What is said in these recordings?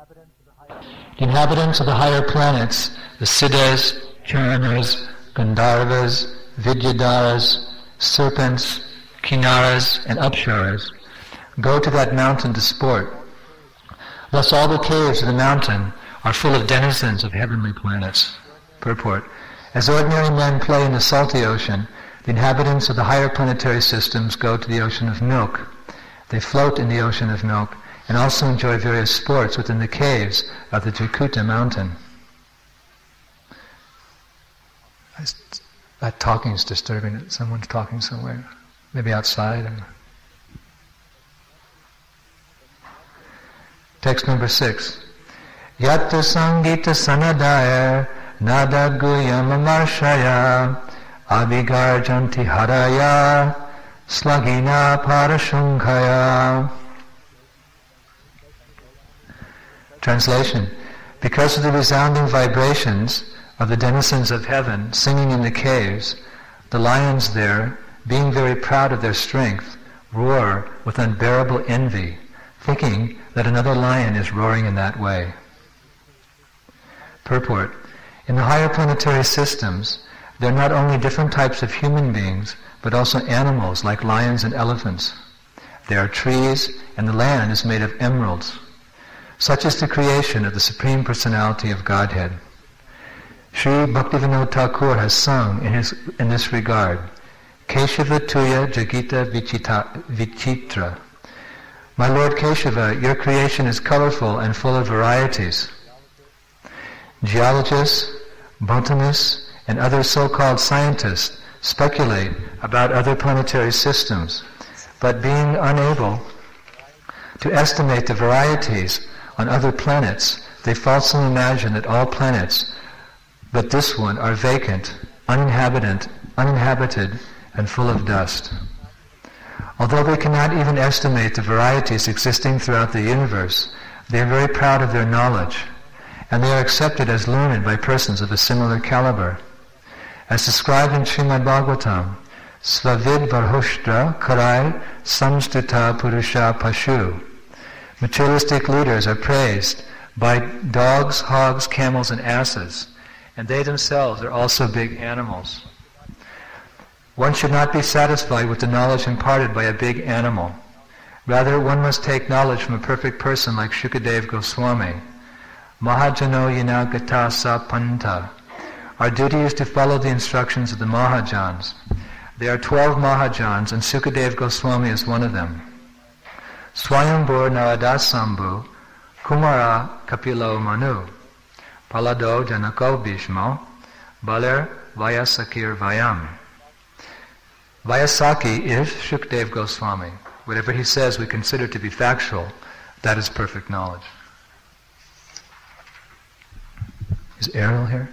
The inhabitants of the higher planets, the Siddhas, Charanas, Gandharvas, Vidyadharas, serpents, Kinnaras, and Apsaras, go to that mountain to sport. Thus all the caves of the mountain are full of denizens of heavenly planets. Purport. As ordinary men play in the salty ocean, the inhabitants of the higher planetary systems go to the ocean of milk. They float in the ocean of milk and also enjoy various sports within the caves of the Trikuta mountain. That talking is disturbing. Someone's talking somewhere. Maybe outside. Text number 6. Yatta Sangita Sanadaya Nada Guyam Amarshaya Abhigarjanti Haraya Slagina Parashunkhaya. Translation. Because of the resounding vibrations of the denizens of heaven singing in the caves, the lions there, being very proud of their strength, roar with unbearable envy, thinking that another lion is roaring in that way. Purport. In the higher planetary systems, there are not only different types of human beings, but also animals like lions and elephants. There are trees, and the land is made of emeralds. Such is the creation of the Supreme Personality of Godhead. Sri Bhaktivinoda Thakur has sung in this regard, Keshava Tuya Jagita Vichitra. My Lord Keshava, your creation is colorful and full of varieties. Geologists, botanists, and other so-called scientists speculate about other planetary systems, but being unable to estimate the varieties on other planets, they falsely imagine that all planets but this one are vacant, uninhabited, and full of dust. Although they cannot even estimate the varieties existing throughout the universe, they are very proud of their knowledge, and they are accepted as learned by persons of a similar caliber. As described in Srimad Bhagavatam, Svavid Varhushtra Karai Samstuta Purusha Pashu. Materialistic leaders are praised by dogs, hogs, camels, and asses, and they themselves are also big animals. One should not be satisfied with the knowledge imparted by a big animal. Rather, one must take knowledge from a perfect person like Shukadeva Goswami. Mahajano Yanagata Sa Panta. Our duty is to follow the instructions of the Mahajans. There are 12 Mahajans, and Sukadeva Goswami is one of them. Swayambhur Naradasambhu Kumara Kapilo Manu Palado Janako Bhishmo Baler Vyasakir Vayam. Vyasaki is Shukadeva Goswami. Whatever he says we consider to be factual. That is perfect knowledge. Is Errol here?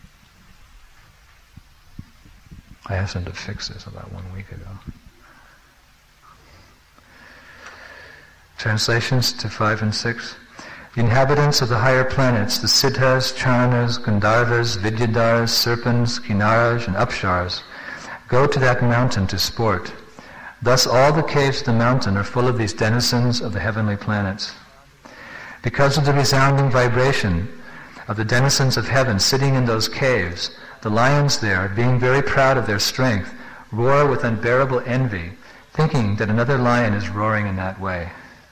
I asked him to fix this about 1 week ago. Translations to 5 and 6. The inhabitants of the higher planets, the Siddhas, Charanas, Gandharvas, Vidyadharas, serpents, Kinnaras, and Apsaras, go to that mountain to sport. Thus all the caves of the mountain are full of these denizens of the heavenly planets. Because of the resounding vibration of the denizens of heaven sitting in those caves, the lions there, being very proud of their strength, roar with unbearable envy, thinking that another lion is roaring in that way.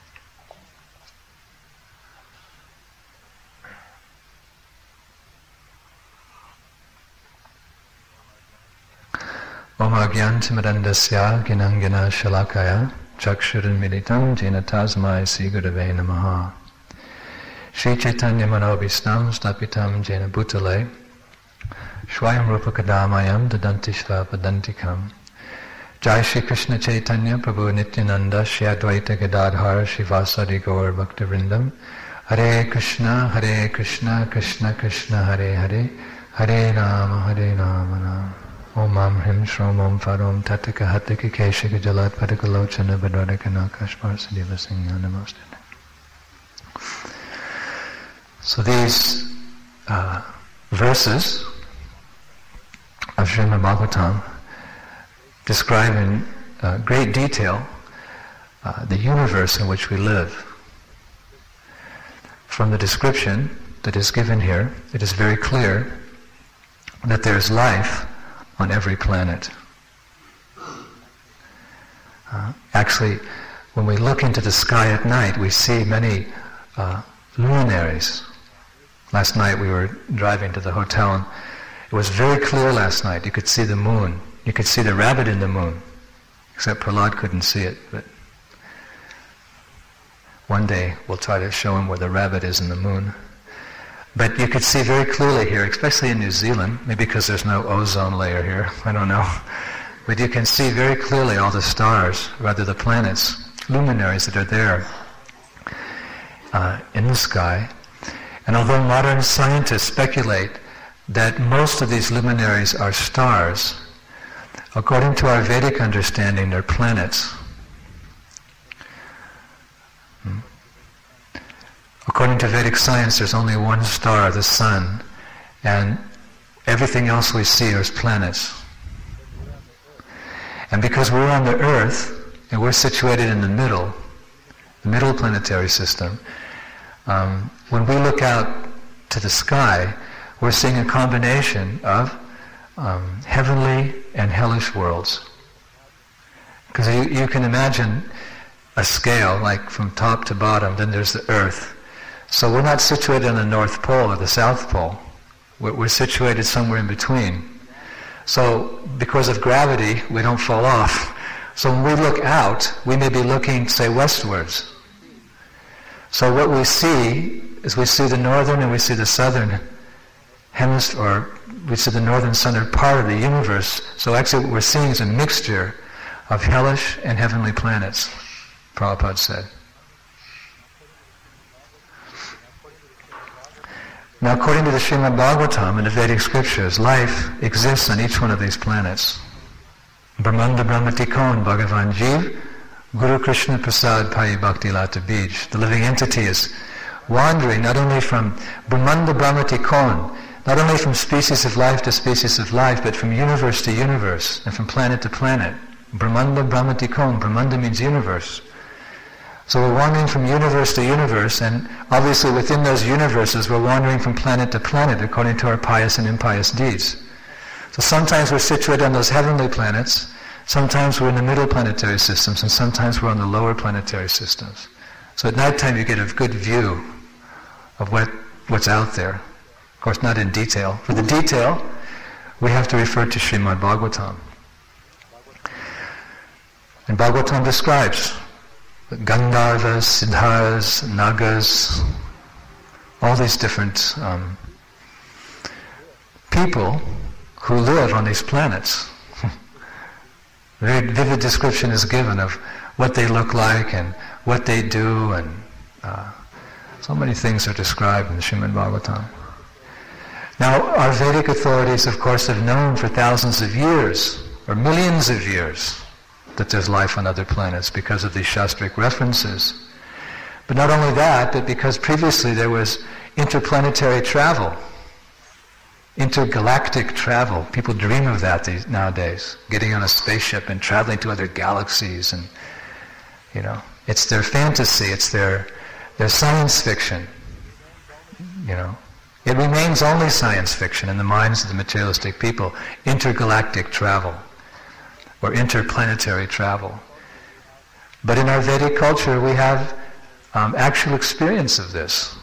Om Agyantimadandasya Ginangana Shalakaya Chakshuranmilitam Jena Tasmai Sigurave Namaha. Shri Chaitanya Manobhistam Stapitam Jena Bhutale Shwayam Rupa Kadamayam Dadantishva Padantikam. Jai Shri Krishna Chaitanya Prabhu Nityananda Shri Advaita Gadadhar Shivasadi Gaur Bhaktavrindam. Hare Krishna Krishna Krishna Hare Hare Hare Rama Om Mam Hrim Shrom Om Farom Tataka Hataka Keshika Jalat Padakalochana Badradakana Kashmar Siddhiva Singha Namaste. So these verses of Srimad Bhagavatam describe in great detail the universe in which we live. from the description that is given here, it is very clear that there is life on every planet. Actually, when we look into the sky at night, we see many luminaries. Last night we were driving to the hotel, and it was very clear last night. You could see the moon. You could see the rabbit in the moon, except Prahlad couldn't see it. But one day we'll try to show him where the rabbit is in the moon. But you could see very clearly here, especially in New Zealand, maybe because there's no ozone layer here, I don't know. But you can see very clearly all the stars, rather the planets, luminaries that are there in the sky. And although modern scientists speculate that most of these luminaries are stars, according to our Vedic understanding, they're planets. According to Vedic science, there's only one star, the sun, and everything else we see is planets. And because we're on the Earth, and we're situated in the middle planetary system, when we look out to the sky, we're seeing a combination of heavenly and hellish worlds. Because you can imagine a scale, like from top to bottom, then there's the Earth. So we're not situated on the North Pole or the South Pole. We're situated somewhere in between. So because of gravity, we don't fall off. So when we look out, we may be looking, say, westwards. So what we see is we see the northern and we see the southern hemisphere, or we see the northern southern part of the universe. So actually what we're seeing is a mixture of hellish and heavenly planets, Prabhupada said. Now, according to the Srimad Bhagavatam and the Vedic scriptures, life exists on each one of these planets. Brahmanda Brahmatikon Bhagavan Jeev, Guru Krishna Prasad Payi Bhakti Lata Bij. The living entity is wandering not only from Brahmanda Brahmatikon, not only from species of life to species of life, but from universe to universe and from planet to planet. Brahmanda Brahmatikon, Brahmanda means universe. So we're wandering from universe to universe, and obviously within those universes we're wandering from planet to planet according to our pious and impious deeds. So sometimes we're situated on those heavenly planets, sometimes we're in the middle planetary systems, and sometimes we're on the lower planetary systems. So at nighttime you get a good view of what's out there. Of course, not in detail. For the detail, we have to refer to Srimad Bhagavatam. And Bhagavatam describes Gandharvas, Siddhas, Nagas, all these different people who live on these planets. Very vivid description is given of what they look like and what they do, and so many things are described in the Srimad Bhagavatam. Now, our Vedic authorities, of course, have known for thousands of years, or millions of years, that there's life on other planets because of these Shastric references. But not only that, but because previously there was interplanetary travel, intergalactic travel. People dream of that nowadays, getting on a spaceship and traveling to other galaxies, and it's their fantasy, it's their science fiction. It remains only science fiction in the minds of the materialistic people, intergalactic travel or interplanetary travel. But in our Vedic culture we have actual experience of this.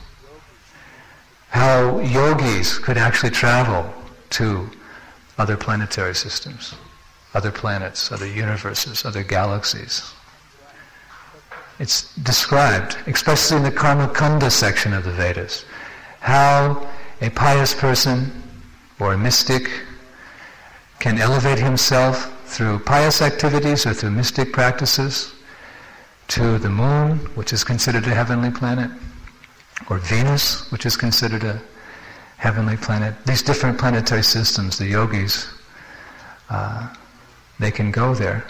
How yogis could actually travel to other planetary systems, other planets, other universes, other galaxies. It's described, especially in the Karma Kanda section of the Vedas, how a pious person or a mystic can elevate himself through pious activities or through mystic practices to the moon, which is considered a heavenly planet, or Venus, which is considered a heavenly planet. These different planetary systems, the yogis, they can go there.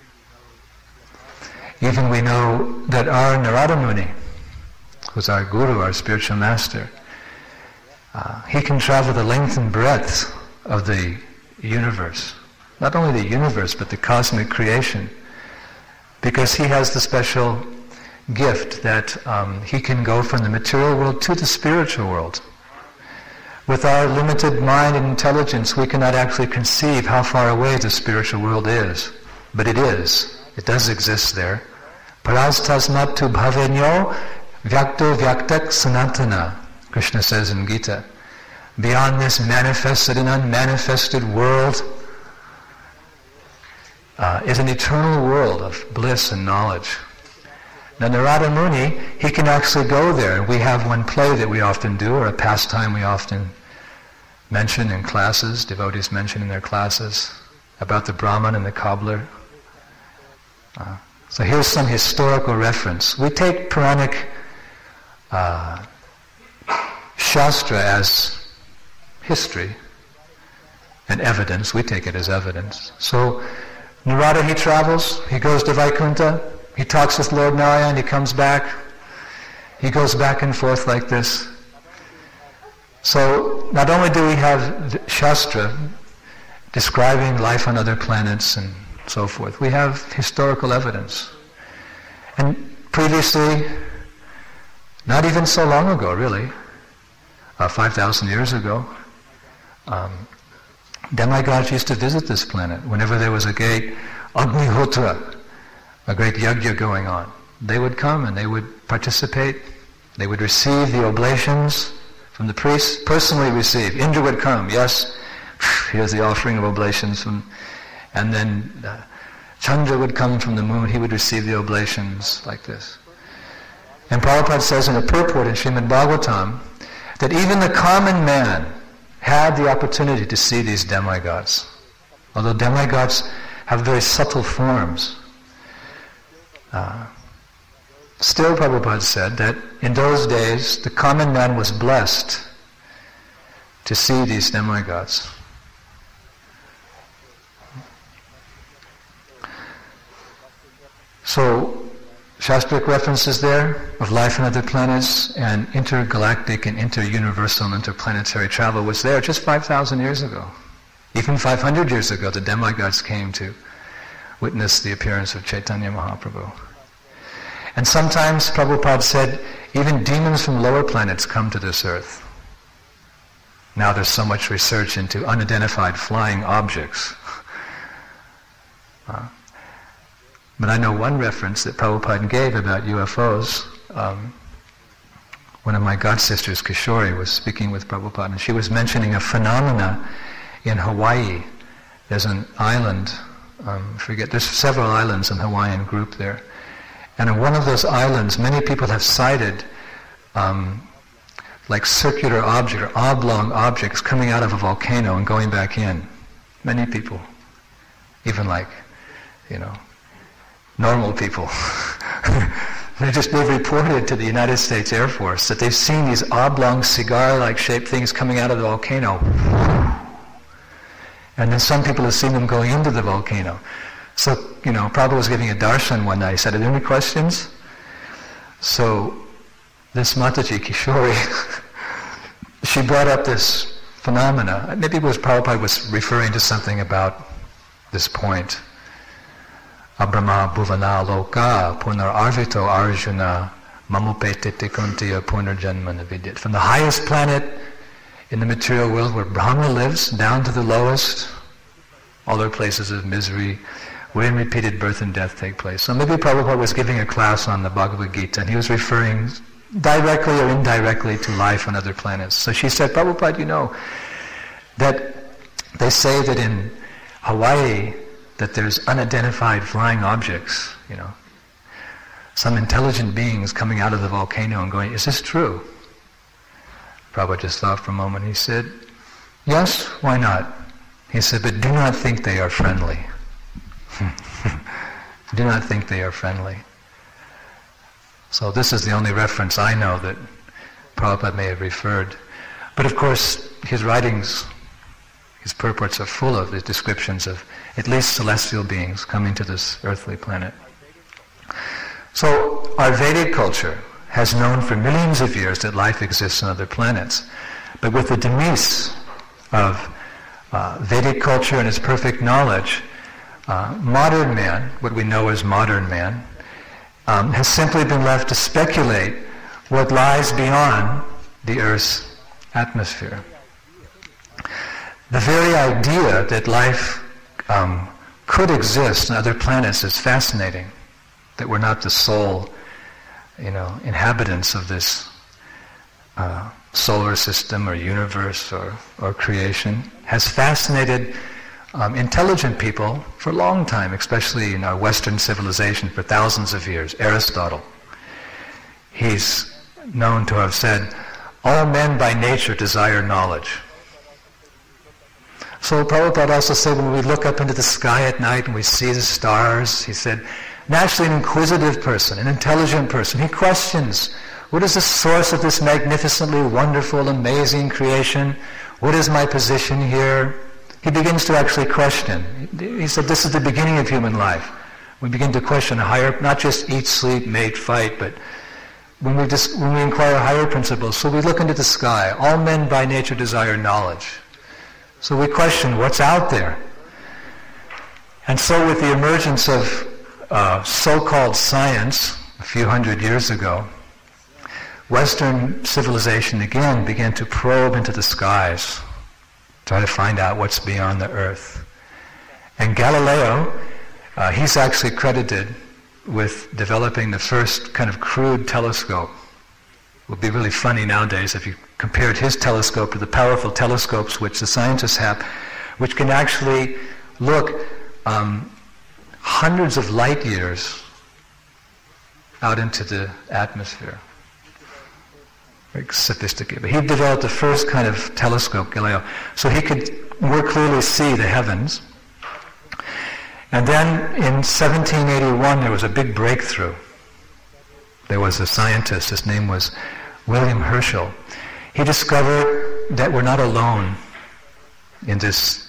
Even we know that our Narada Muni, who's our guru, our spiritual master, he can travel the length and breadth of the universe. Not only the universe, but the cosmic creation. Because he has the special gift that he can go from the material world to the spiritual world. With our limited mind and intelligence, we cannot actually conceive how far away the spiritual world is. But it is. It does exist there. Parastasmat tu bhavenyo vyakto vyaktak sanatana, Krishna says in Gita. Beyond this manifested and unmanifested world is an eternal world of bliss and knowledge. Now Narada Muni, he can actually go there. We have one play that we often do, or a pastime we often mention in classes, devotees mention in their classes, about the Brahman and the cobbler. So here's some historical reference. We take Puranic Shastra as history and evidence. We take it as evidence. So Narada, he travels, he goes to Vaikuntha, he talks with Lord Narayan, he comes back, he goes back and forth like this. So not only do we have Shastra describing life on other planets and so forth, we have historical evidence. And previously, not even so long ago really, 5,000 years ago, demigods used to visit this planet. Whenever there was a great Agnihotra, a great yajna going on, they would come and they would participate. They would receive the oblations from the priests, personally receive. Indra would come, yes, here's the offering of oblations. And then Chandra would come from the moon, he would receive the oblations like this. And Prabhupada says in a purport in Srimad Bhagavatam that even the common man had the opportunity to see these demigods. Although demigods have very subtle forms, still Prabhupada said that in those days the common man was blessed to see these demigods. So Shastric references there of life on other planets and intergalactic and inter-universal and interplanetary travel was there just 5,000 years ago. Even 500 years ago the demigods came to witness the appearance of Chaitanya Mahaprabhu. And sometimes Prabhupada said even demons from lower planets come to this earth. Now there's so much research into unidentified flying objects. But I know one reference that Prabhupada gave about UFOs. One of my god-sisters, Kishori, was speaking with Prabhupada, and she was mentioning a phenomena in Hawaii. There's an island, there's several islands in the Hawaiian group there. And on one of those islands, many people have sighted like circular objects or oblong objects coming out of a volcano and going back in. Many people. Even like, normal people. They've reported to the United States Air Force that they've seen these oblong cigar-like shaped things coming out of the volcano. And then some people have seen them going into the volcano. So, Prabhupada was giving a darshan one night. He said, "Are there any questions?" So, this Mataji Kishori, she brought up this phenomena. Maybe it was Prabhupada was referring to something about this point. Abrahma bhuvana loka punar arvito arjuna mamupetiti kuntiya punarjanmana vidyat. From the highest planet in the material world where Brahma lives, down to the lowest, all their places of misery, wherein repeated birth and death take place. So maybe Prabhupada was giving a class on the Bhagavad Gita, and he was referring directly or indirectly to life on other planets. So she said, "Prabhupada, that they say that in Hawaii that there's unidentified flying objects, some intelligent beings coming out of the volcano and going, is this true?" Prabhupada just thought for a moment. He said, "Yes, why not?" He said, "But do not think they are friendly." Do not think they are friendly. So this is the only reference I know that Prabhupada may have referred. But of course, his writings, his purports are full of the descriptions of at least celestial beings coming to this earthly planet. So our Vedic culture has known for millions of years that life exists on other planets. But with the demise of Vedic culture and its perfect knowledge, modern man, what we know as modern man, has simply been left to speculate what lies beyond the Earth's atmosphere. The very idea that life could exist on other planets is fascinating, that we're not the sole, inhabitants of this solar system or universe or creation, has fascinated intelligent people for a long time, especially in our Western civilization for thousands of years. Aristotle, he's known to have said, all men by nature desire knowledge. So Prabhupada also said, when we look up into the sky at night and we see the stars, he said, naturally an inquisitive person, an intelligent person, he questions, what is the source of this magnificently wonderful, amazing creation? What is my position here? He begins to actually question. He said, this is the beginning of human life. We begin to question higher, not just eat, sleep, mate, fight, but when we inquire higher principles. So we look into the sky. All men by nature desire knowledge. So we question what's out there. And so with the emergence of so-called science a few hundred years ago, Western civilization again began to probe into the skies, try to find out what's beyond the earth. And Galileo, he's actually credited with developing the first kind of crude telescope. It would be really funny nowadays if you compared his telescope to the powerful telescopes which the scientists have, which can actually look hundreds of light years out into the atmosphere. Very sophisticated. But he developed the first kind of telescope, Galileo, so he could more clearly see the heavens. And then in 1781 there was a big breakthrough. There was a scientist, his name was William Herschel. He discovered that we're not alone in this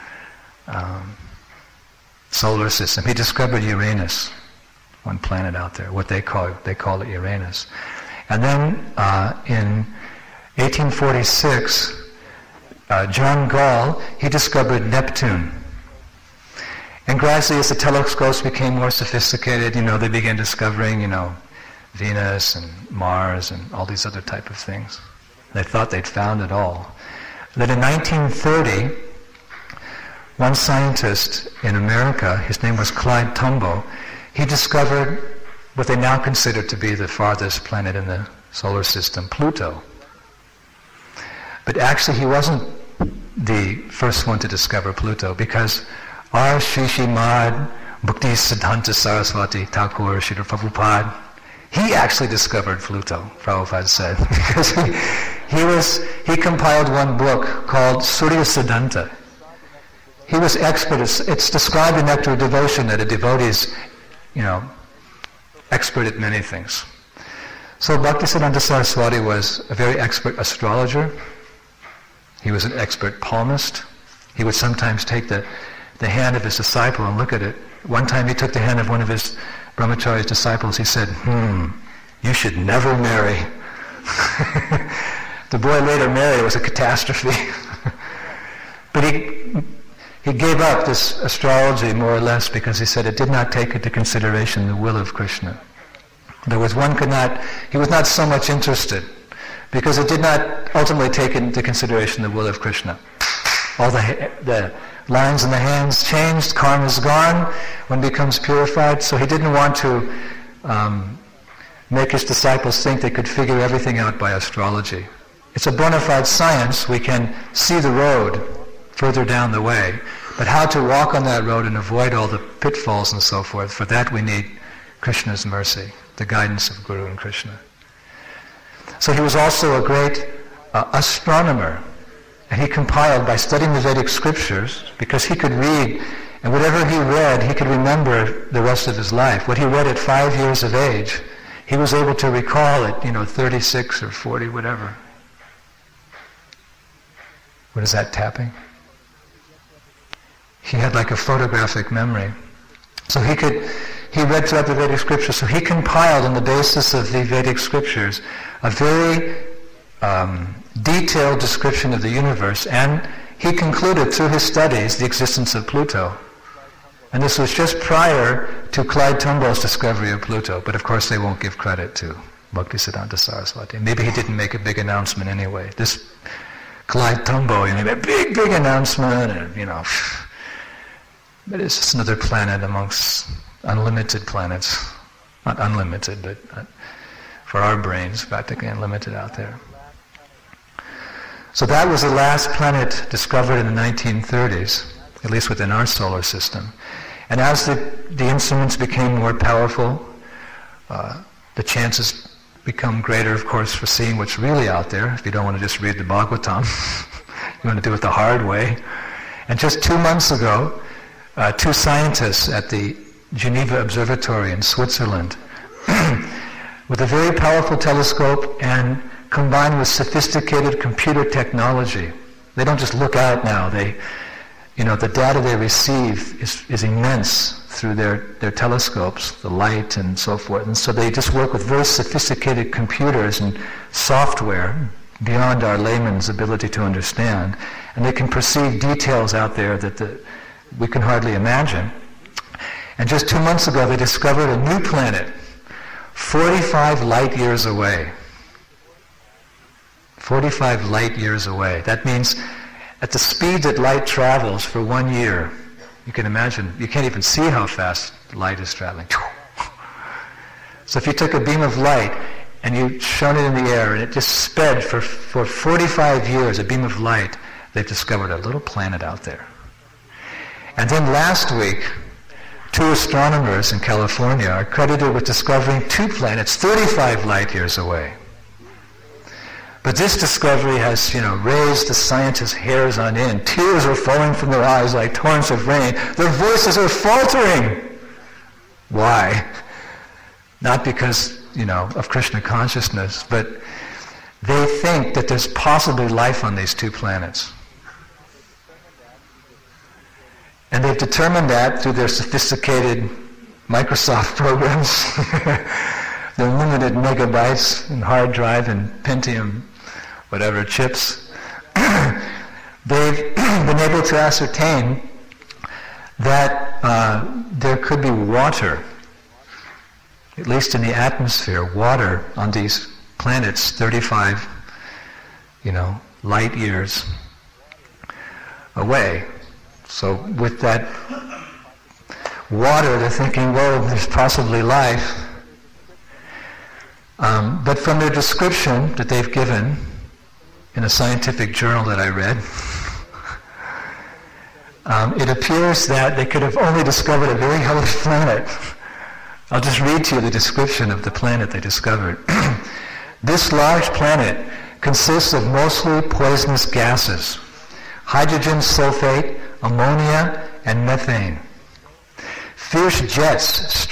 solar system. He discovered Uranus, one planet out there, what they call it Uranus. And then in 1846, John Gall, he discovered Neptune. And gradually as the telescopes became more sophisticated, they began discovering, Venus and Mars and all these other type of things. They thought they'd found it all. Then in 1930, one scientist in America, his name was Clyde Tombaugh, he discovered what they now consider to be the farthest planet in the solar system, Pluto. But actually he wasn't the first one to discover Pluto, because R. Srimad Bhakti Siddhanta Saraswati Thakur Srila Prabhupada, he actually discovered Pluto, Prabhupada said, because he compiled one book called Surya Siddhanta. He was expert. It's described in Nectar of Devotion that a devotee is, expert at many things. So Bhaktisiddhanta Saraswati was a very expert astrologer. He was an expert palmist. He would sometimes take the hand of his disciple and look at it. One time he took the hand of one of his brahmachari's disciples. He said, you should never marry. The boy later married. It was a catastrophe. But he gave up this astrology more or less because he said it did not take into consideration the will of Krishna. He was not so much interested because it did not ultimately take into consideration the will of Krishna. All the lines in the hands changed, karma is gone, one becomes purified, so he didn't want to make his disciples think they could figure everything out by astrology. It's a bona fide science. We can see the road further down the way, but how to walk on that road and avoid all the pitfalls and so forth, for that we need Krishna's mercy, the guidance of Guru and Krishna. So he was also a great astronomer, and he compiled by studying the Vedic scriptures, because he could read, and whatever he read, he could remember the rest of his life. What he read at 5 years of age, he was able to recall at 36 or 40, whatever. What is that tapping? He had like a photographic memory. So he read throughout the Vedic scriptures, so he compiled on the basis of the Vedic scriptures a very detailed description of the universe, and he concluded through his studies the existence of Pluto. And this was just prior to Clyde Tomball's discovery of Pluto. But of course they won't give credit to Bhaktisiddhanta Saraswati. Maybe he didn't make a big announcement anyway. This Clyde Tombaugh, he made a big announcement, and but it's just another planet amongst unlimited planets. Not unlimited, but for our brains, practically unlimited out there. So that was the last planet discovered in the 1930s, at least within our solar system. And as the instruments became more powerful, the chances become greater, of course, for seeing what's really out there. If you don't want to just read the Bhagavatam, you want to do it the hard way. And just 2 months ago, 2 scientists at the Geneva Observatory in Switzerland, with a very powerful telescope and combined with sophisticated computer technology. They don't just look out now. The data they receive is immense through their telescopes, the light and so forth. And so they just work with very sophisticated computers and software beyond our layman's ability to understand. And they can perceive details out there that we can hardly imagine. And just 2 months ago, they discovered a new planet, 45 light years away. 45 light years away. That means at the speed that light travels for 1 year, you can imagine, you can't even see how fast light is traveling. So if you took a beam of light and you shone it in the air and it just sped for 45 years, a beam of light, they've discovered a little planet out there. And then last week, 2 astronomers in California are credited with discovering 2 planets 35 light years away. But this discovery has, raised the scientists' hairs on end. Tears are falling from their eyes like torrents of rain. Their voices are faltering. Why? Not because, of Krishna consciousness, but they think that there's possibly life on these 2 planets. And they've determined that through their sophisticated Microsoft programs, their limited megabytes and hard drive and Pentium, whatever, chips. They've been able to ascertain that there could be water, at least in the atmosphere, water on these planets 35, light years away. So with that water, they're thinking, well, there's possibly life. But from their description that they've given in a scientific journal that I read, it appears that they could have only discovered a very hellish planet. I'll just read to you the description of the planet they discovered. This large planet consists of mostly poisonous gases, hydrogen sulfate, ammonia, and methane. Fierce jet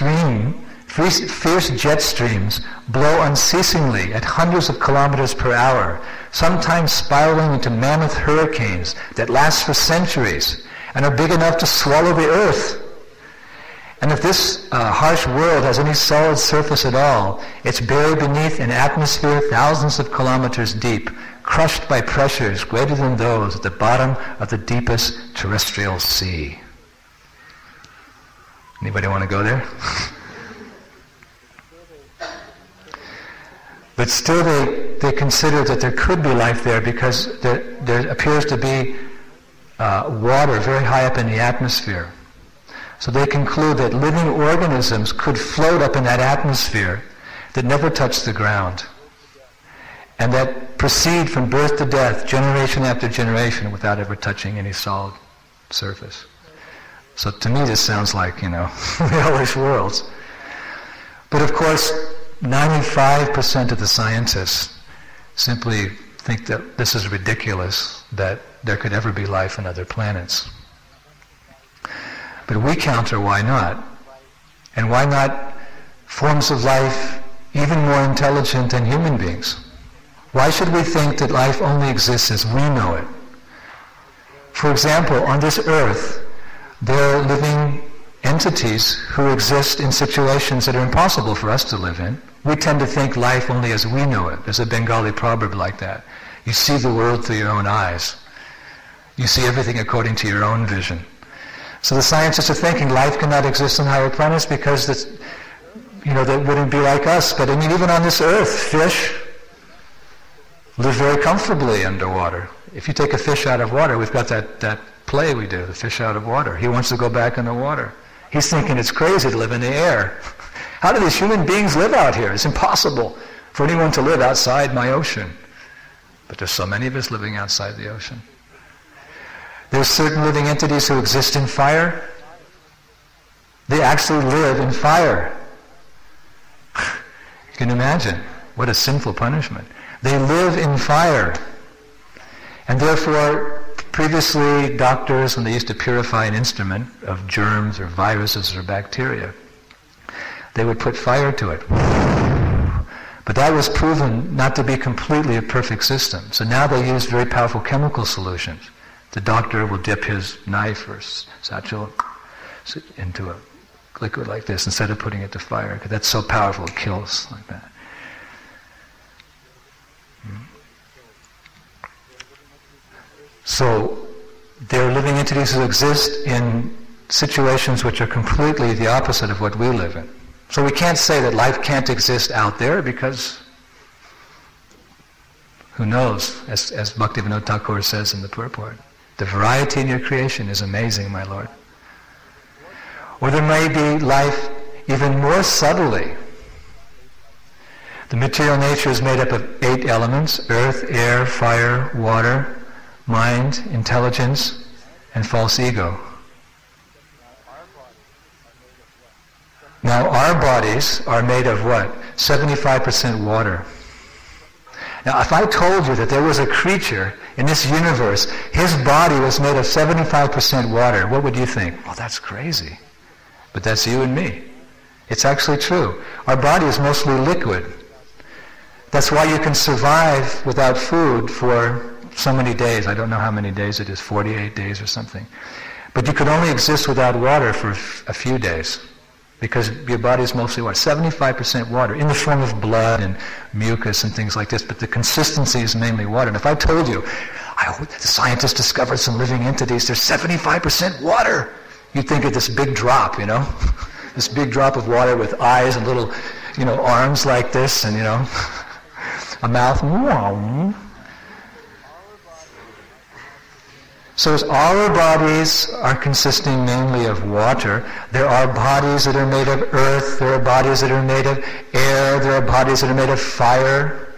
streams blow unceasingly at hundreds of kilometers per hour, sometimes spiraling into mammoth hurricanes that last for centuries and are big enough to swallow the earth. And if this harsh world has any solid surface at all, it's buried beneath an atmosphere thousands of kilometers deep, crushed by pressures greater than those at the bottom of the deepest terrestrial sea. Anybody want to go there? But still they consider that there could be life there because there appears to be water very high up in the atmosphere. So they conclude that living organisms could float up in that atmosphere that never touch the ground and that proceed from birth to death, generation after generation, without ever touching any solid surface. So to me this sounds like, the hellish worlds. But of course, 95% of the scientists simply think that this is ridiculous, that there could ever be life on other planets. But we counter, why not? And why not forms of life even more intelligent than human beings? Why should we think that life only exists as we know it? For example, on this earth, there are living entities who exist in situations that are impossible for us to live in. We tend to think life only as we know it. There's a Bengali proverb like that. You see the world through your own eyes. You see everything according to your own vision. So the scientists are thinking life cannot exist on higher planets because they wouldn't be like us. But I mean, even on this earth, fish live very comfortably underwater. If you take a fish out of water, we've got that play we do, the fish out of water. He wants to go back in the water. He's thinking it's crazy to live in the air. How do these human beings live out here? It's impossible for anyone to live outside my ocean. But there's so many of us living outside the ocean. There's certain living entities who exist in fire. They actually live in fire. You can imagine what a sinful punishment. They live in fire. And therefore, previously doctors, when they used to purify an instrument of germs or viruses or bacteria, they would put fire to it. But that was proven not to be completely a perfect system. So now they use very powerful chemical solutions. The doctor will dip his knife or satchel into a liquid like this instead of putting it to fire, because that's so powerful it kills like that. So there are living entities who exist in situations which are completely the opposite of what we live in. So we can't say that life can't exist out there, because who knows, as Bhaktivinoda Thakur says in the purport, the variety in your creation is amazing, my Lord. Or there may be life even more subtly. The material nature is made up of 8 elements: earth, air, fire, water, mind, intelligence, and false ego. Now our bodies are made of what? 75% water. Now if I told you that there was a creature in this universe, his body was made of 75% water, what would you think? Well, that's crazy. But that's you and me. It's actually true. Our body is mostly liquid. That's why you can survive without food for so many days. I don't know how many days it is, 48 days or something. But you could only exist without water for a few days, because your body is mostly water, 75% water, in the form of blood and mucus and things like this, but the consistency is mainly water. And if I told you, the scientists discovered some living entities, they're 75% water, you'd think of this big drop, this big drop of water with eyes and little, arms like this, and, a mouth. So as our bodies are consisting mainly of water, there are bodies that are made of earth, there are bodies that are made of air, there are bodies that are made of fire.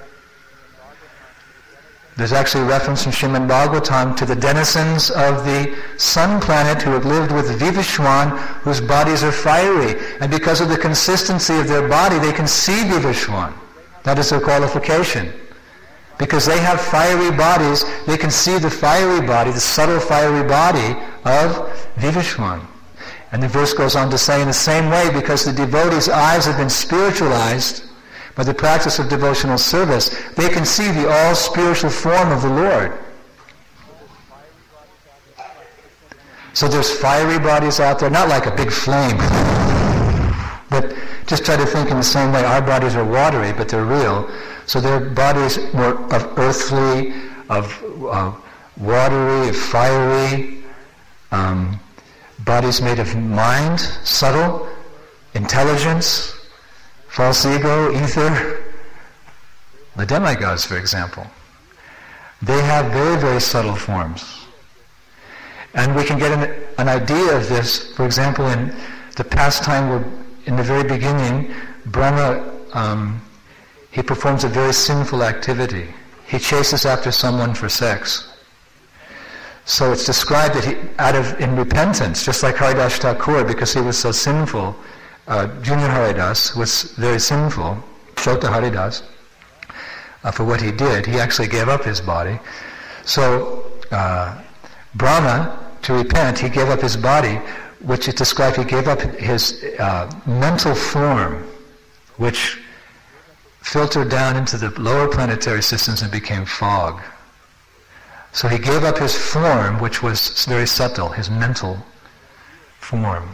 There's actually reference in Srimad Bhagavatam to the denizens of the sun planet who have lived with Vivishwan, whose bodies are fiery. And because of the consistency of their body, they can see Vivishwan. That is their qualification. Because they have fiery bodies, they can see the fiery body, the subtle fiery body of Vivishwan. And the verse goes on to say, in the same way, because the devotees' eyes have been spiritualized by the practice of devotional service, they can see the all-spiritual form of the Lord. So there's fiery bodies out there, not like a big flame, but just try to think in the same way. Our bodies are watery, but they're real. So their bodies were of earthly, of watery, of fiery, bodies made of mind, subtle, intelligence, false ego, ether. The demigods, for example, they have very, very subtle forms. And we can get an idea of this, for example, in the pastime where, in the very beginning, Brahma, he performs a very sinful activity. He chases after someone for sex. So it's described that in repentance, just like Haridas Thakur, because he was so sinful, Junior Haridas was very sinful, Shota Haridas, for what he did. He actually gave up his body. So Brahma, to repent, he gave up his body, which is described, he gave up his mental form, which filtered down into the lower planetary systems and became fog. So he gave up his form, which was very subtle, his mental form.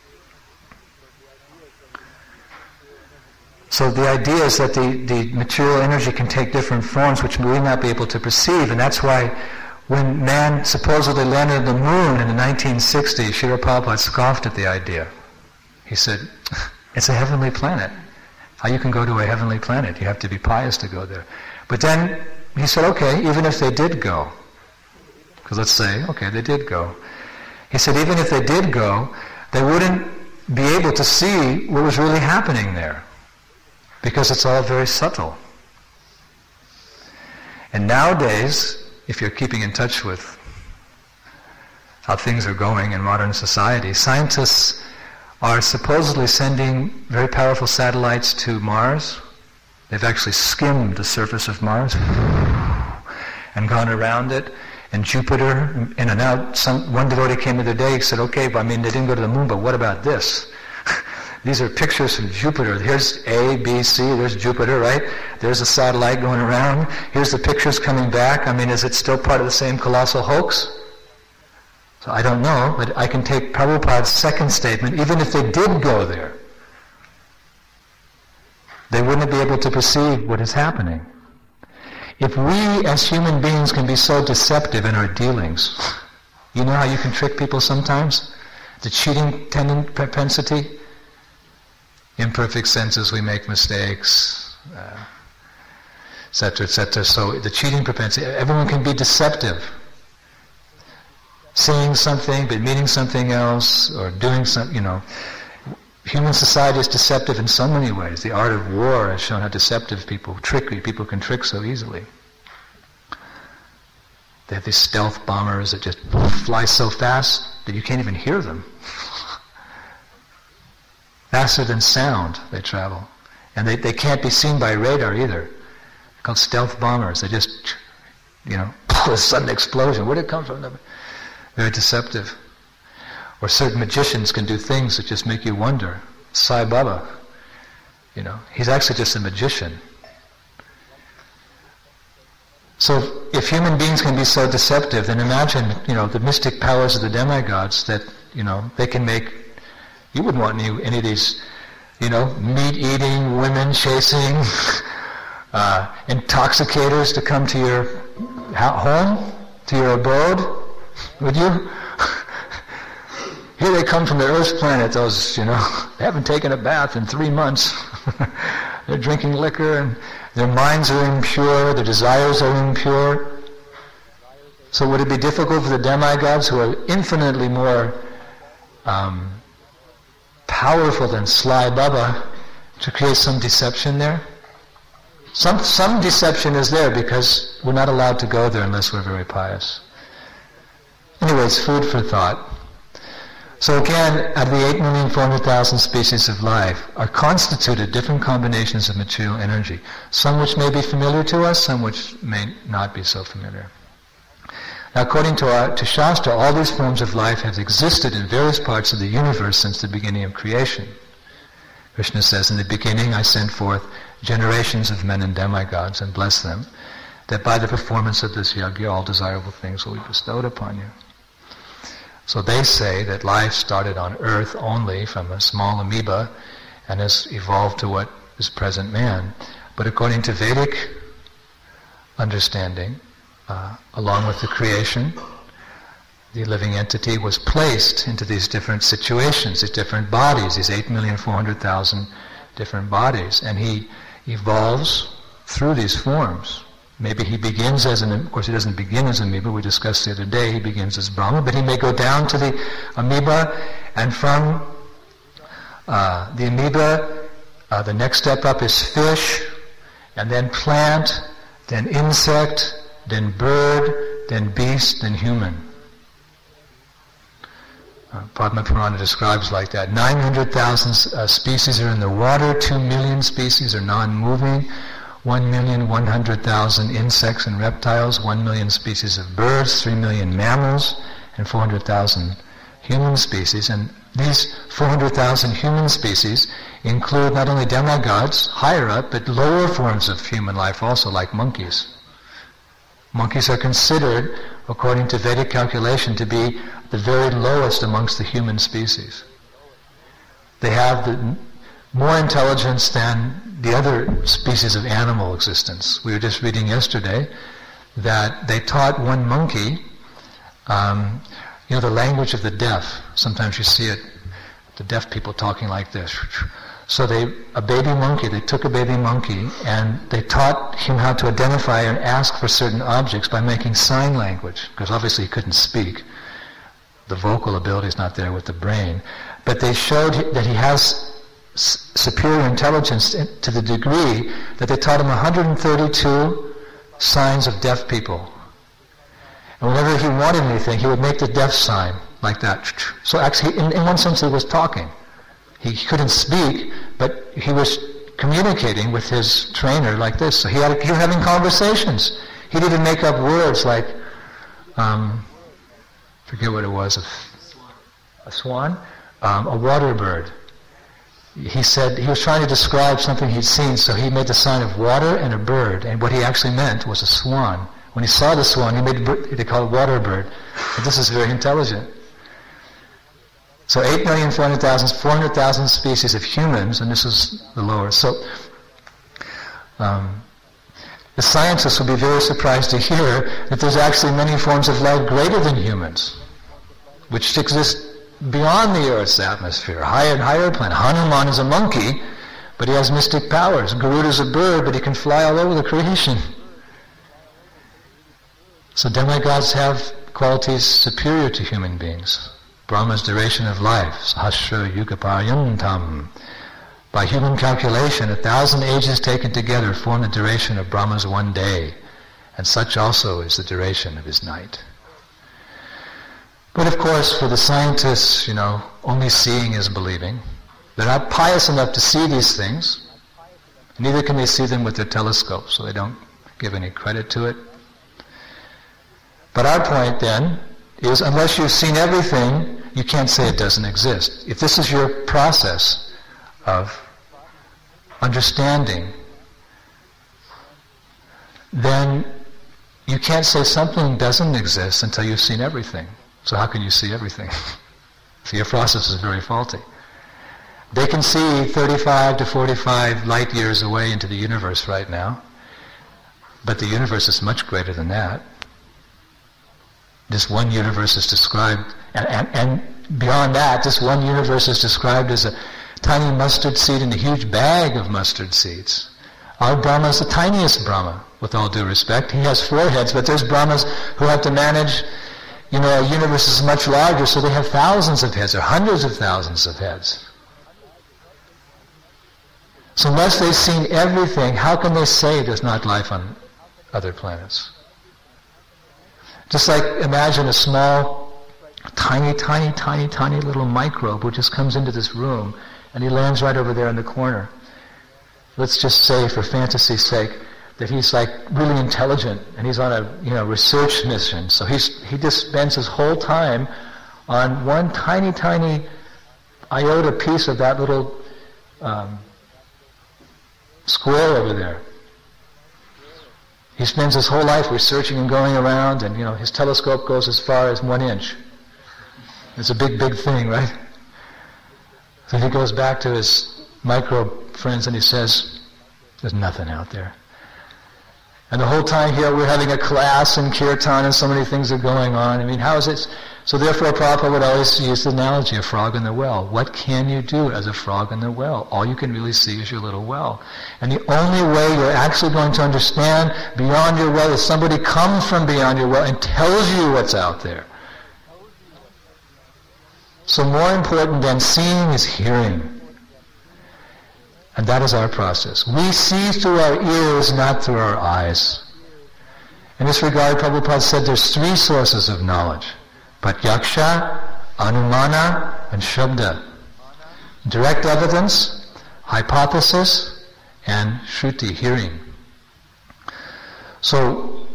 So the idea is that the material energy can take different forms which we may not be able to perceive, and that's why when man supposedly landed on the moon in the 1960s, Srila Prabhupada scoffed at the idea. He said, it's a heavenly planet. How you can go to a heavenly planet? You have to be pious to go there. But then he said, okay, even if they did go, because let's say, okay, they did go. He said, even if they did go, they wouldn't be able to see what was really happening there, because it's all very subtle. And nowadays, if you're keeping in touch with how things are going in modern society, scientists are supposedly sending very powerful satellites to Mars. They've actually skimmed the surface of Mars and gone around it. And Jupiter, in and out. One devotee came the other day, he said, okay, but they didn't go to the moon, but what about this? These are pictures from Jupiter. Here's A, B, C, there's Jupiter, right? There's a satellite going around. Here's the pictures coming back. Is it still part of the same colossal hoax? So I don't know, but I can take Prabhupada's second statement, even if they did go there, they wouldn't be able to perceive what is happening. If we as human beings can be so deceptive in our dealings, you know how you can trick people sometimes? The cheating propensity. Imperfect senses, we make mistakes, etc., etc. So the cheating propensity, everyone can be deceptive. Saying something but meaning something else, or doing something, Human society is deceptive in so many ways. The art of war has shown how deceptive people can trick so easily. They have these stealth bombers that just fly so fast that you can't even hear them. Faster than sound they travel. And they can't be seen by radar either. They're called stealth bombers. They just, a sudden explosion. Where did it come from? Very deceptive. Or certain magicians can do things that just make you wonder. Sai Baba, he's actually just a magician. So if human beings can be so deceptive, then imagine, the mystic powers of the demigods that, they can make. You wouldn't want any of these, meat-eating, women-chasing, intoxicators to come to your home, to your abode, would you? Here they come from the Earth's planet, those, they haven't taken a bath in 3 months. They're drinking liquor, and their minds are impure, their desires are impure. So would it be difficult for the demigods, who are infinitely more powerful than Sly Baba, to create some deception there? Some deception is there, because we're not allowed to go there unless we're very pious. Anyways, food for thought. So again, out of the 8,400,000 species of life are constituted different combinations of material energy, some which may be familiar to us, some which may not be so familiar. Now, according to Shastra, all these forms of life have existed in various parts of the universe since the beginning of creation. Krishna says, in the beginning I sent forth generations of men and demigods and blessed them, that by the performance of this yajna all desirable things will be bestowed upon you. So they say that life started on earth only from a small amoeba and has evolved to what is present man. But according to Vedic understanding, along with the creation, the living entity was placed into these different situations, these different bodies, these 8,400,000 different bodies, and he evolves through these forms. Maybe he begins of course he doesn't begin as an amoeba, we discussed the other day, he begins as Brahma, but he may go down to the amoeba, and from the amoeba, the next step up is fish, and then plant, then insect, then bird, then beast, then human. Padma Purana describes like that. 900,000 species are in the water, 2 million species are non-moving, 1,100,000 insects and reptiles, 1 million species of birds, 3 million mammals, and 400,000 human species. And these 400,000 human species include not only demigods, higher up, but lower forms of human life also, like monkeys. Monkeys are considered, according to Vedic calculation, to be the very lowest amongst the human species. They have more intelligence than the other species of animal existence. We were just reading yesterday that they taught one monkey, the language of the deaf. Sometimes you see it, the deaf people talking like this. So they took a baby monkey and they taught him how to identify and ask for certain objects by making sign language, because obviously he couldn't speak. The vocal ability is not there with the brain. But they showed that he has superior intelligence to the degree that they taught him 132 signs of deaf people. And whenever he wanted anything, he would make the deaf sign like that. So actually, in one sense, he was talking. He couldn't speak, but he was communicating with his trainer like this. So he were having conversations. He'd even make up words like, forget what it was, a swan, a water bird. He said he was trying to describe something he'd seen, so he made the sign of water and a bird, and what he actually meant was a swan. When he saw the swan, they call it water bird. But this is very intelligent. So 8,400,000 species of humans, and this is the lower. So the scientists will be very surprised to hear that there's actually many forms of life greater than humans, which exist beyond the Earth's atmosphere, higher and higher planet. Hanuman is a monkey, but he has mystic powers. Garuda is a bird, but he can fly all over the creation. So demigods have qualities superior to human beings. Brahma's duration of life, Sahasra Yuga Paryantam. By human calculation, 1,000 ages taken together form the duration of Brahma's one day, and such also is the duration of his night. But of course, for the scientists, only seeing is believing. They're not pious enough to see these things. Neither can they see them with their telescopes, so they don't give any credit to it. But our point then is, unless you've seen everything, you can't say it doesn't exist. If this is your process of understanding, then you can't say something doesn't exist until you've seen everything. So how can you see everything? So your process is very faulty. They can see 35 to 45 light years away into the universe right now, but the universe is much greater than that. This one universe is described, and beyond that, this one universe is described as a tiny mustard seed in a huge bag of mustard seeds. Our Brahma is the tiniest Brahma, with all due respect. He has 4 heads, but there's Brahmas who have to manage, a universe is much larger, so they have thousands of heads, or hundreds of thousands of heads. So unless they've seen everything, how can they say there's not life on other planets? Just like imagine a small, tiny little microbe who just comes into this room and he lands right over there in the corner. Let's just say, for fantasy's sake, that he's like really intelligent and he's on a research mission. So he just spends his whole time on one tiny iota piece of that little square over there. He spends his whole life researching and going around, and his telescope goes as far as 1 inch. It's a big thing, right? So he goes back to his microbe friends and he says, there's nothing out there. And the whole time here we're having a class in Kirtan and so many things are going on. I mean, how is it? So therefore Prabhupada would always use the analogy of frog in the well. What can you do as a frog in the well? All you can really see is your little well. And the only way you're actually going to understand beyond your well is somebody comes from beyond your well and tells you what's out there. So more important than seeing is hearing. And that is our process. We see through our ears, not through our eyes. In this regard, Prabhupada said there's 3 sources of knowledge: Pratyaksha, Anumana, and Shabda. Direct evidence, hypothesis, and Shruti, hearing. So,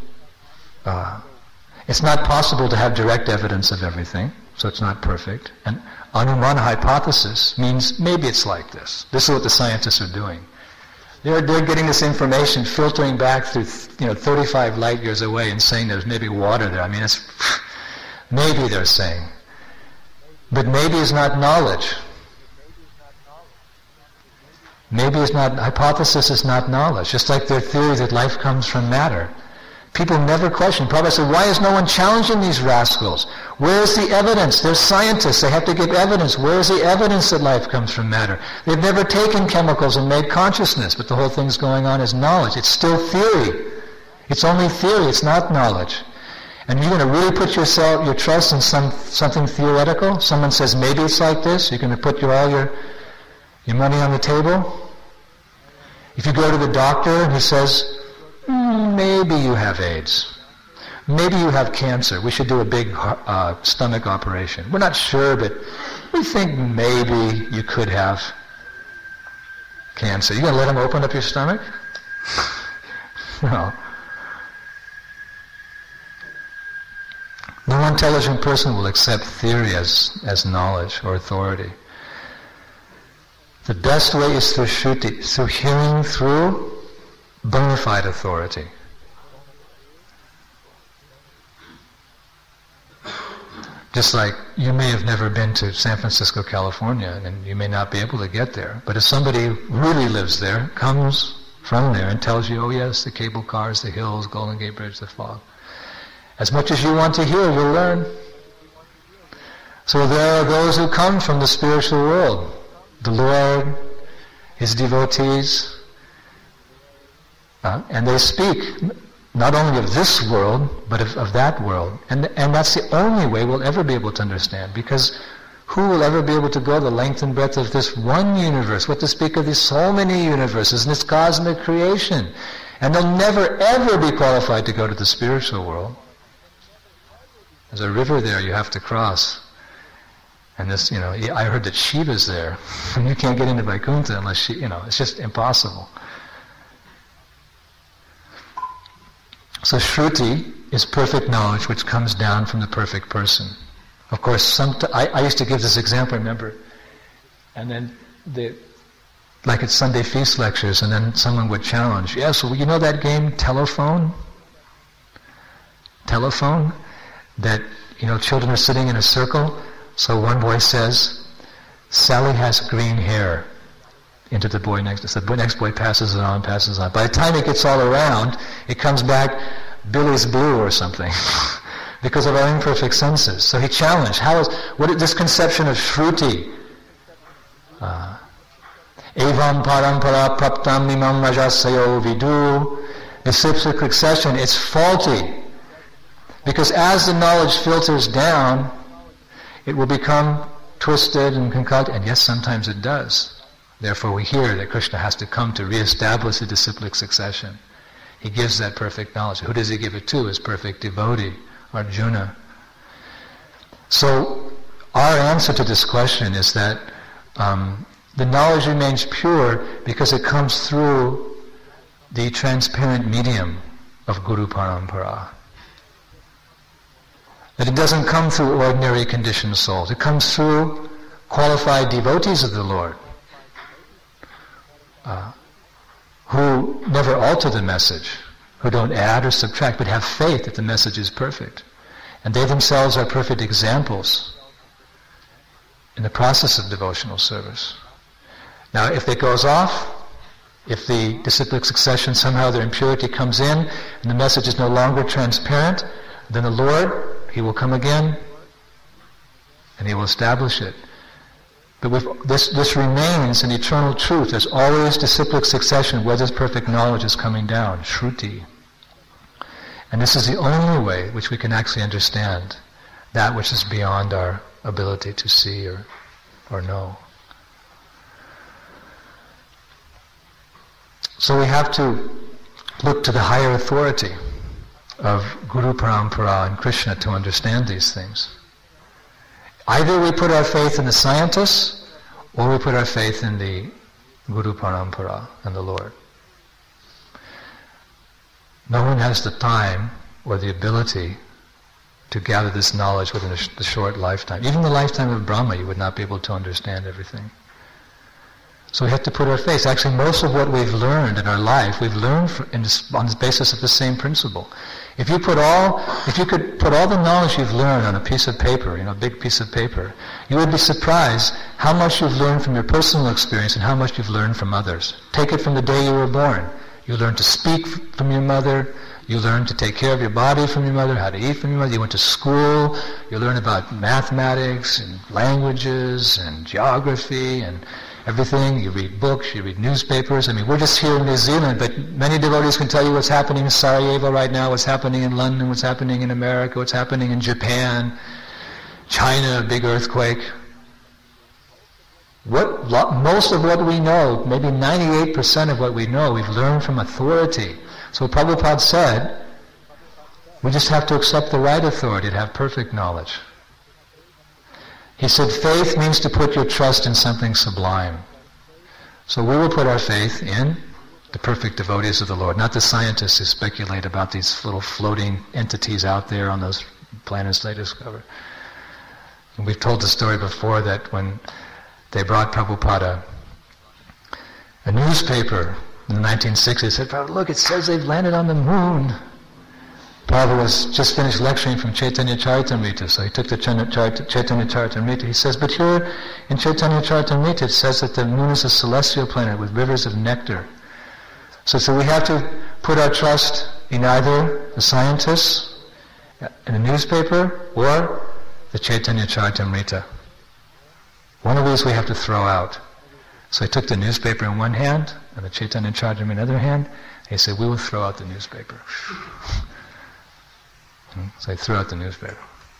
it's not possible to have direct evidence of everything, so it's not perfect. And Anumana, hypothesis, means maybe it's like this. This is what the scientists are doing. They're getting this information, filtering back through 35 light years away and saying there's maybe water there. I mean, it's maybe they're saying. But maybe is not knowledge. Maybe is not, hypothesis is not knowledge. Just like their theory that life comes from matter. People never question. Prabhupada said, why is no one challenging these rascals? Where is the evidence? They're scientists. They have to give evidence. Where is the evidence that life comes from matter? They've never taken chemicals and made consciousness, but the whole thing's going on as knowledge. It's still theory. It's only theory. It's not knowledge. And you're going to really put your trust in something theoretical? Someone says, maybe it's like this. You're going to put all your money on the table? If you go to the doctor and he says, maybe you have AIDS. Maybe you have cancer. We should do a big stomach operation. We're not sure, but we think maybe you could have cancer. You going to let him open up your stomach? No. No intelligent person will accept theory as knowledge or authority. The best way is through Shruti, through hearing through bona fide authority. Just like you may have never been to San Francisco, California, and you may not be able to get there. But if somebody really lives there, comes from there and tells you, oh yes, the cable cars, the hills, Golden Gate Bridge, the fog. As much as you want to hear, you'll learn. So there are those who come from the spiritual world. The Lord, His devotees, and they speak not only of this world, but of that world. And that's the only way we'll ever be able to understand, because who will ever be able to go the length and breadth of this one universe? What to speak of these so many universes and this cosmic creation? And they'll never ever be qualified to go to the spiritual world. There's a river there you have to cross. And this, I heard that Shiva's there. You can't get into Vaikuntha unless it's just impossible. So Shruti is perfect knowledge which comes down from the perfect person. Of course, I used to give this example, remember, and then like at Sunday feast lectures, and then someone would challenge, so you know that game, Telephone? Telephone? That, children are sitting in a circle, so one boy says, Sally has green hair, into the boy next. So the next boy passes it on. By the time it gets all around, it comes back Billy's blue or something, because of our imperfect senses. So he challenged, what is this conception of Shruti? Evam parampara praptam imam rajasayo vidu. The cyclic succession, it's faulty. Because as the knowledge filters down, it will become twisted and concocted, and yes, sometimes it does. Therefore we hear that Krishna has to come to reestablish the disciplic succession. He gives that perfect knowledge. Who does he give it to? His perfect devotee, Arjuna. So our answer to this question is that the knowledge remains pure because it comes through the transparent medium of Guru Parampara. That it doesn't come through ordinary conditioned souls. It comes through qualified devotees of the Lord who never alter the message, who don't add or subtract, but have faith that the message is perfect. And they themselves are perfect examples in the process of devotional service. Now, if it goes off, if the disciplic succession, somehow their impurity comes in, and the message is no longer transparent, then the Lord, He will come again, and He will establish it. But this remains an eternal truth. There's always disciplic succession where this perfect knowledge is coming down, Shruti. And this is the only way which we can actually understand that which is beyond our ability to see or know. So we have to look to the higher authority of Guru Parampara and Krishna to understand these things. Either we put our faith in the scientists, or we put our faith in the Guru Parampara and the Lord. No one has the time or the ability to gather this knowledge within the short lifetime. Even the lifetime of Brahma, you would not be able to understand everything. So we have to put our faith. Actually, most of what we've learned in our life, we've learned on the basis of the same principle. If you could put all the knowledge you've learned on a piece of paper, a big piece of paper, you would be surprised how much you've learned from your personal experience and how much you've learned from others. Take it from the day you were born. You learn to speak from your mother. You learn to take care of your body from your mother, how to eat from your mother. You went to school. You learn about mathematics and languages and geography and everything. You read books. You read newspapers. I mean, we're just here in New Zealand, but many devotees can tell you what's happening in Sarajevo right now, what's happening in London, what's happening in America, what's happening in Japan, China, a big earthquake. Most of what we know, maybe 98% of what we know, we've learned from authority. So Prabhupada said, we just have to accept the right authority to have perfect knowledge. He said, faith means to put your trust in something sublime. So we will put our faith in the perfect devotees of the Lord, not the scientists who speculate about these little floating entities out there on those planets they discover. And we've told the story before that when they brought Prabhupada a newspaper in the 1960s. They said, Prabhupada, look, it says they've landed on the moon. Prabhupada was just finished lecturing from Chaitanya Charitamrita, so he took the Chaitanya Charitamrita. He says, but here in Chaitanya Charitamrita it says that the moon is a celestial planet with rivers of nectar. So we have to put our trust in either the scientists in the newspaper or the Chaitanya Charitamrita. One of these we have to throw out. So he took the newspaper in one hand and the Chaitanya Charitamrita in the other hand. And he said, we will throw out the newspaper. So he threw out the newspaper.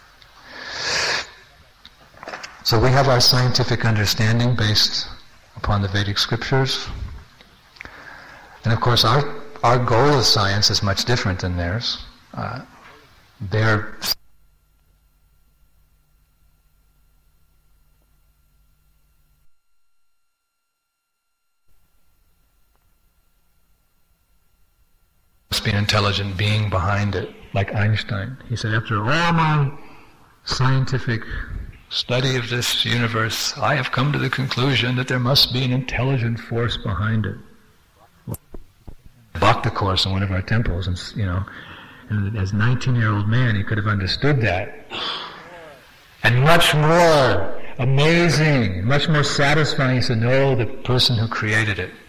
So we have our scientific understanding based upon the Vedic scriptures. And of course our goal of science is much different than theirs. Their must be an intelligent being behind it, like Einstein. He said, after all my scientific study of this universe, I have come to the conclusion that there must be an intelligent force behind it. Bhakti course in one of our temples, and as a 19-year-old man, he could have understood that. And much more amazing, much more satisfying to know the person who created it.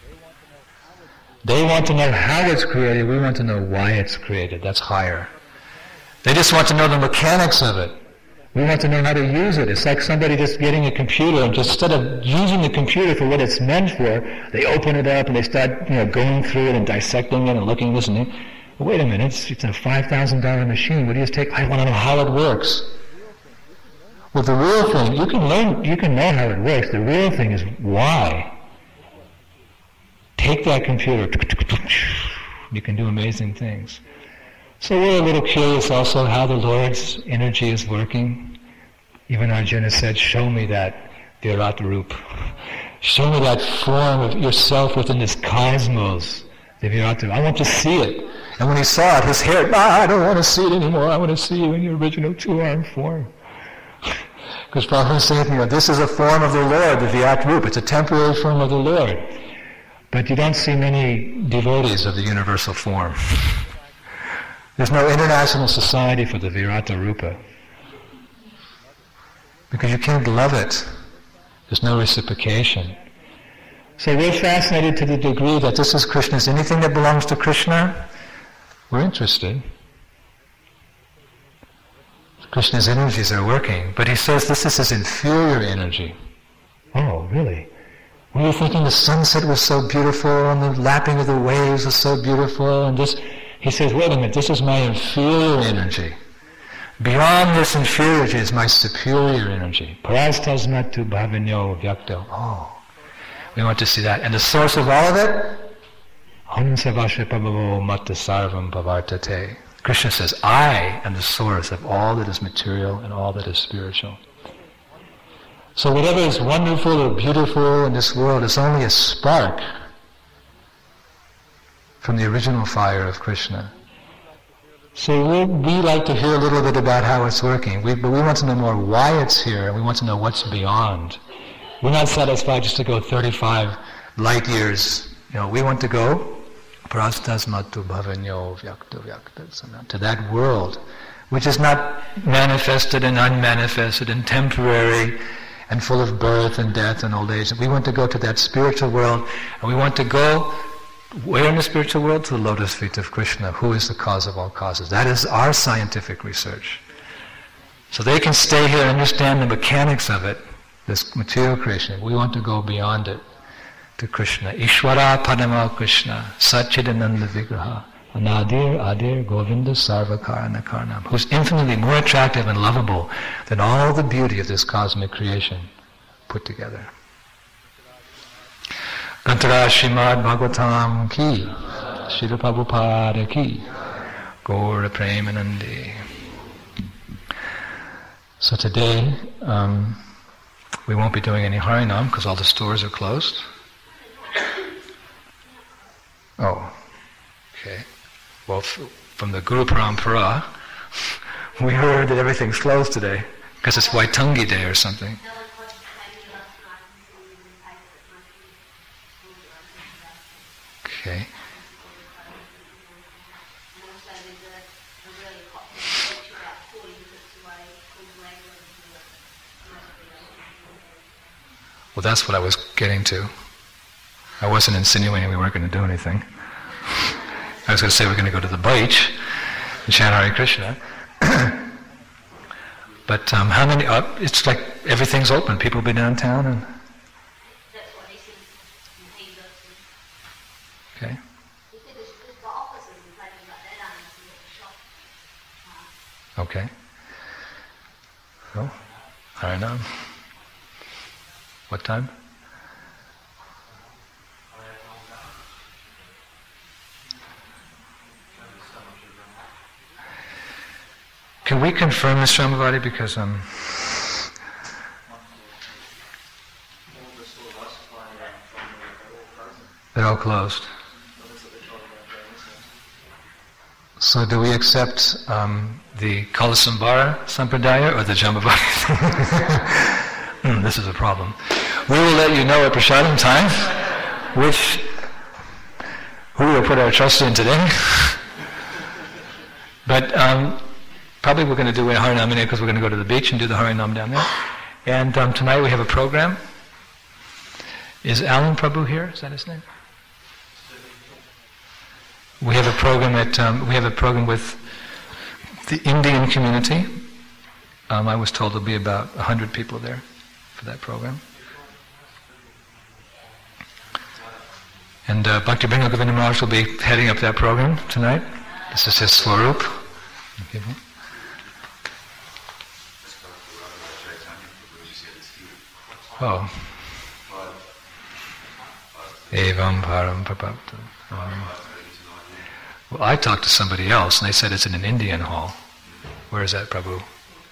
They want to know how it's created, we want to know why it's created. That's higher. They just want to know the mechanics of it. We want to know how to use it. It's like somebody just getting a computer and just instead of using the computer for what it's meant for, they open it up and they start going through it and dissecting it and looking and listening. Well, wait a minute, it's a $5,000 machine. What do you take? I want to know how it works. Well, the real thing, you can know how it works. The real thing is why. Take that computer, you can do amazing things. So we're a little curious also how the Lord's energy is working. Even Arjuna said, show me that Virat Rup. Show me that form of yourself within this cosmos, the Virat Rup. I want to see it. And when he saw it, his hair, I don't want to see it anymore. I want to see you in your original two-armed form. Because Prabhupada was saying, this is a form of the Lord, the Virat Rup. It's a temporary form of the Lord. But you don't see many devotees of the universal form. There's no international society for the Virata Rupa. Because you can't love it. There's no reciprocation. So we're fascinated to the degree that this is Krishna's. Anything that belongs to Krishna, we're interested. Krishna's energies are working. But he says this is his inferior energy. Oh, really? We were thinking the sunset was so beautiful and the lapping of the waves was so beautiful and this. He says, wait a minute, this is my inferior energy. Beyond this inferiority is my superior energy. Parastasmatu bhavanyo vyakto. Oh, we want to see that. And the source of all of it? Hamsavasya pabhavo matta sarvam pavartate. Krishna says, I am the source of all that is material and all that is spiritual. So whatever is wonderful or beautiful in this world is only a spark from the original fire of Krishna. So we like to hear a little bit about how it's working, but we want to know more why it's here, and we want to know what's beyond. We're not satisfied just to go 35 light years. We want to go prastasmatu bhavanyo vyakta vyakta to that world, which is not manifested and unmanifested and temporary and full of birth and death and old age. We want to go to that spiritual world, and we want to go Where in the spiritual world? To the lotus feet of Krishna, who is the cause of all causes. That is our scientific research. So they can stay here and understand the mechanics of it, this material creation. We want to go beyond it to Krishna. Ishvara Padama Krishna, Satchidananda Vigraha, Anadir Adir Govinda Sarvakarana Karnam, who's infinitely more attractive and lovable than all the beauty of this cosmic creation put together. Gantara Srimad Bhagavatam ki, Srila Prabhupada ki, Gaura Premanandi. So today, we won't be doing any Harinam because all the stores are closed. Oh, okay. Well, from the Guru Parampara, we heard that everything's closed today because it's Waitangi Day or something. Okay. Well, that's what I was getting to. I wasn't insinuating we weren't going to do anything. I was going to say we're going to go to the beach and chant Hare Krishna. But how many? It's like everything's open. People will be downtown and. Okay. Okay. Oh, Harinam. What time? Can we confirm this, Shamavati? Because they're all closed. So do we accept the Kalasambhara Sampradaya or the Jambavati? This is a problem. We will let you know at Prasadam time who we will put our trust in today. But probably we're going to do a Harinam because we're going to go to the beach and do the Harinam down there. And tonight we have a program. Is Alan Prabhu here? Is that his name? We have a program with the Indian community. I was told there'll be about 100 people there for that program. And Bhakti Bringa Govinda Maharaj will be heading up that program tonight. This is his Swarup. Oh. Evam Param Papapta. Well, I talked to somebody else, and they said it's in an Indian hall. Where is that, Prabhu?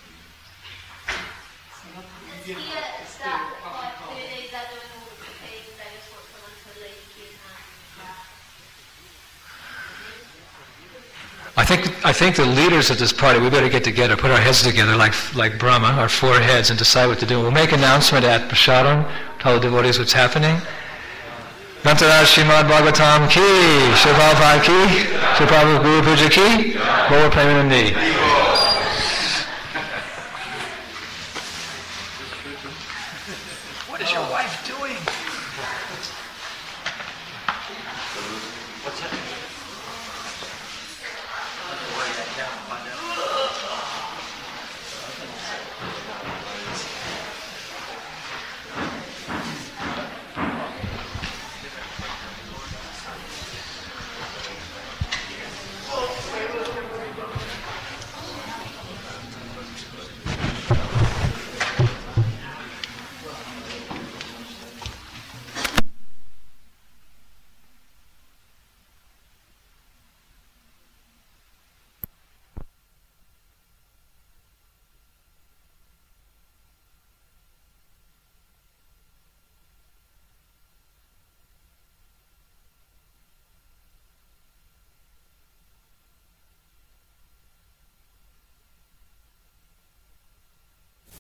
I think the leaders of this party, we better get together, put our heads together like Brahma, our four heads, and decide what to do. We'll make an announcement at Prasadam, tell the devotees what's happening. Gantara Srimad Bhagavatam ki, Srila Prabhupada ki, Srila Prabhupada Guru Puja ki, Gaura Premanandi. What is your wife doing? What's that?